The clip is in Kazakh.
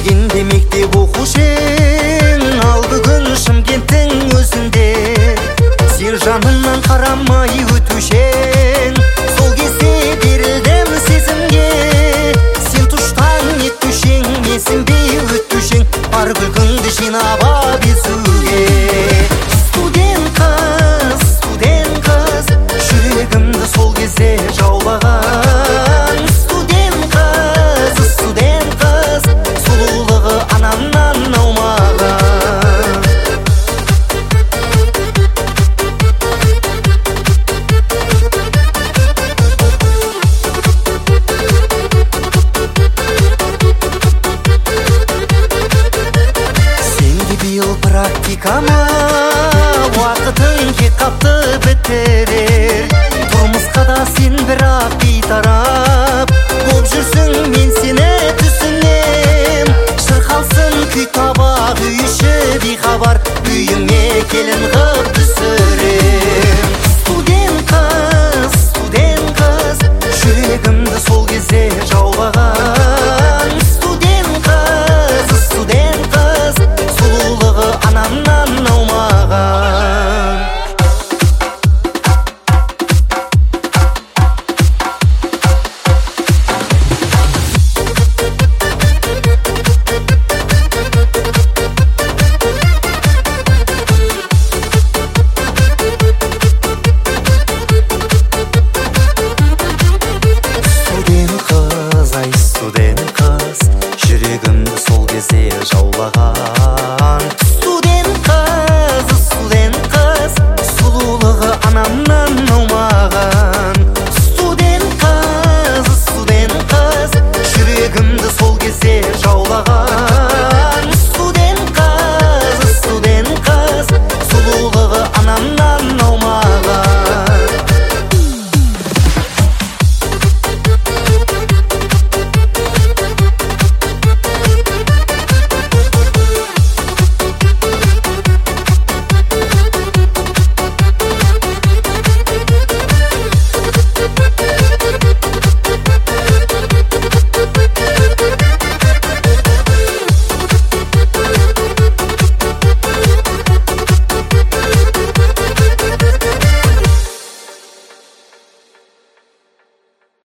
келгенде мектеп оқушың, ал бүгін Шымкенттің өзінде сен жанымнан қарамай өтушең. Сол кезде берілдім сезімге, сен тұштан еттушең, менсінбей өттушең, бар күлкіңді жинап ап есуге. Студент қыз, жүрегімді сол кезде жаулаған. Студент қыз, сұлулығы анамнан аумаған. Сенде биыл практикама уақытың кеп қапты бітірер. Тұрмысқа да сен бірақ бейтарап боп жүрсің, мен сені түсінем. Шырқалсын күй табақ, үй іші бейхабар, үйіңе келін қып түсірем. Студент қыз, жүрегімді сол кезде жаулаған. Студент қыз, сұлулығы анамнан аумаған. Студент қыз, жүрегімді сол кезде жаулаған. Студент қыз, сұлулығы анамнан аумаған. Студент қыз, жүрегімді сол кезде жаулаған.